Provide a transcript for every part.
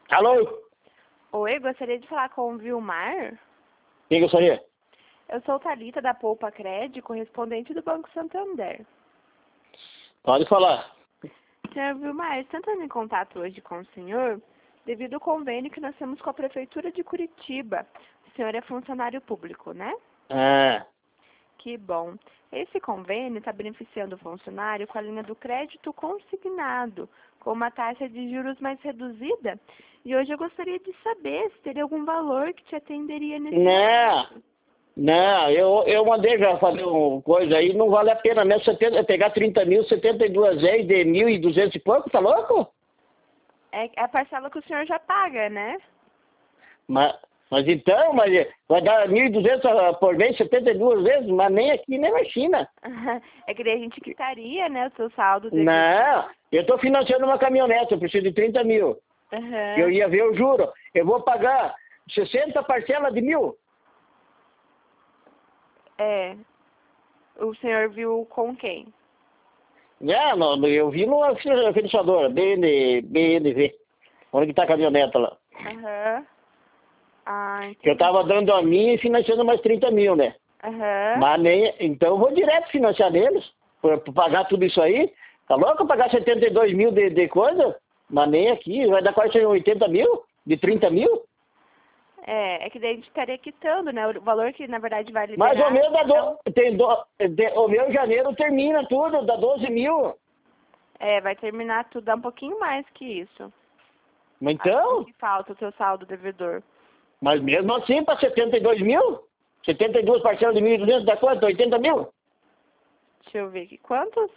Alô? Oi, gostaria de falar com o Vilmar. Quem gostaria? Eu sou Thalita da Poupa Cred, correspondente do Banco Santander. Pode falar. Senhor Vilmar, estou entrando em contato hoje com o senhor devido ao convênio que nós temos com a Prefeitura de Curitiba. O senhor é funcionário público, né? Ah, Que bom. Esse convênio está beneficiando o funcionário com a linha do crédito consignado, com uma taxa de juros mais reduzida. E hoje eu gostaria de saber se teria algum valor que te atenderia nesse momento. não, eu mandei já fazer uma coisa aí, não vale a pena mesmo pegar 30 mil, 72 vezes de 1.200 e pouco, tá louco? É a parcela que o senhor já paga, né? Mas então, vai dar 1.200 por mês, 72 vezes, mas nem aqui, nem na China. É que daí a gente quitaria, né, o seu saldo devido. Não, eu estou financiando uma caminhonete, eu preciso de 30 mil. Eu ia ver, eu juro, eu vou pagar 60 parcelas de 1.000. É. O senhor viu com quem? Não, eu vi no financiador, BNV, onde que tá a caminhoneta lá. Ah, entendi. Que eu tava dando a minha e financiando mais 30 mil, né? Mas nem, então eu vou direto financiar deles, por pagar tudo isso aí. Tá louco eu pagar 72 mil de coisa? Mas nem aqui, vai dar quase 80 mil, de 30 mil. É que daí a gente estaria quitando, né? O valor que na verdade vai liberar. Mas o meu dá então... o meu janeiro termina tudo, dá 12 mil. Vai terminar tudo, dá um pouquinho mais que isso. Mas então? Que falta o seu saldo devedor. Mas mesmo assim, para 72 mil? 72 parcelas de 1.200 dá quanto? 80 mil? Deixa eu ver aqui. Quantos?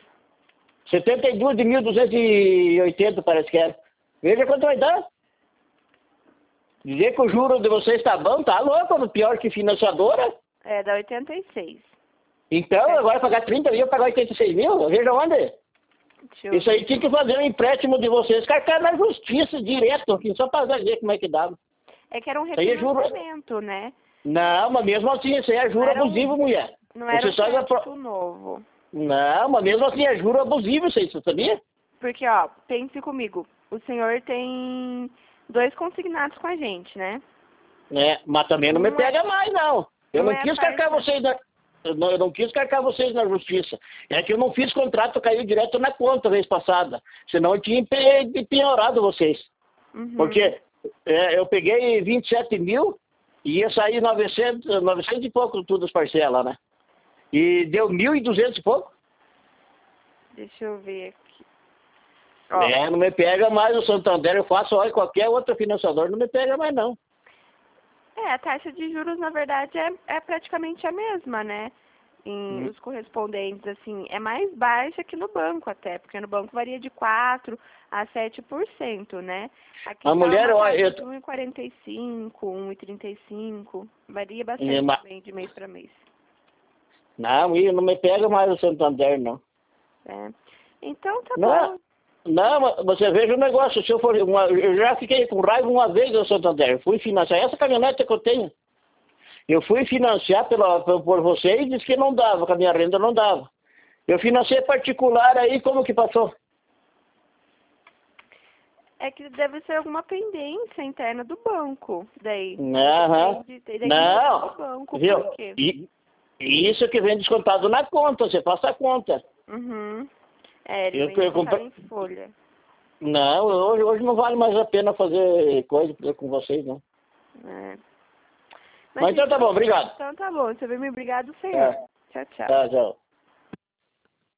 72 de 1.280 parece que era. Veja quanto vai dar. Dizer que o juro de vocês está bom, tá louco, pior que financiadora. Dá 86. Então, agora pagar 30 mil, pagar 86 mil, veja onde. Isso aí tinha que fazer um empréstimo de vocês, carcar na justiça direto, aqui, só para ver como é que dava. É que era um refinanciamento, né? Não, mas mesmo assim, isso aí é juro abusivo, mulher. Não era um crédito novo. Não, mas mesmo assim é juro abusivo isso aí, você sabia? Porque, ó, pense comigo, o senhor tem 2 consignados com a gente, né? Mas também não me pega mais, não. Eu não quis carcar vocês na... Eu não quis carcar vocês na justiça. É que eu não fiz contrato, caiu direto na conta vez passada. Senão eu tinha penhorado vocês. Porque eu peguei 27 mil e ia sair 900 e pouco tudo as parcelas, né? E deu 1.200 e pouco. Deixa eu ver aqui. Não me pega mais o Santander, eu faço qualquer outro financiador, não me pega mais não. A taxa de juros, na verdade, é praticamente a mesma, né? Os correspondentes, assim, é mais baixa que no banco até, porque no banco varia de 4% a 7%, né? Aqui a mulher, olha, de 1,45%, 1,35%, varia bastante também de mês para mês. Não me pega mais o Santander, não. Então tá bom. Não, você veja o negócio, se eu for eu já fiquei com raiva uma vez do Santander, fui financiar essa caminhonete que eu tenho. Eu fui financiar por você e disse que não dava, que a minha renda não dava. Eu financiei particular aí, como que passou? É que deve ser alguma pendência interna do banco, daí. Não, do banco, viu? por quê? Isso que vem descontado na conta, você passa a conta. Ele vem descontado em folha. Não, hoje não vale mais a pena fazer coisa com vocês, não. Mas então tá bom, obrigado. Então tá bom, você vem me obrigado, senhor. Tchau, tchau. Tchau.